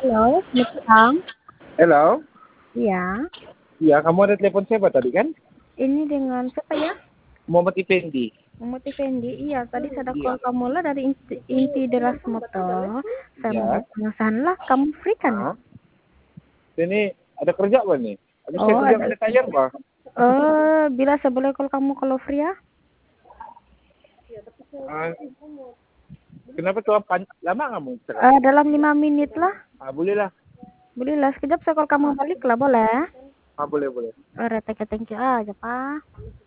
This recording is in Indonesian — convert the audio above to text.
Halo, selamat siang. Hello? Iya, Iya, kamu ada telepon siapa tadi kan? ini dengan siapa ya? Muhammad Effendi. Muhammad Effendi. Iya, tadi saya ada call Iya. kamu lah dari inti deras motor. Saya mau Ya. buat pengesahan lah. Kamu free kan? Ah. Ini ada kerja apa nih? Ada saya Oh, kerja ada. ada tayar apa? Bila saya boleh call kamu kalau free ya? Ah, kenapa tuh lama kamu sekarang? Dalam 5 menit lah. Boleh lah. Boleh lah. Sekejap saya call kamu Ah, balik lah, boleh? boleh boleh. Thank you aja, Pak.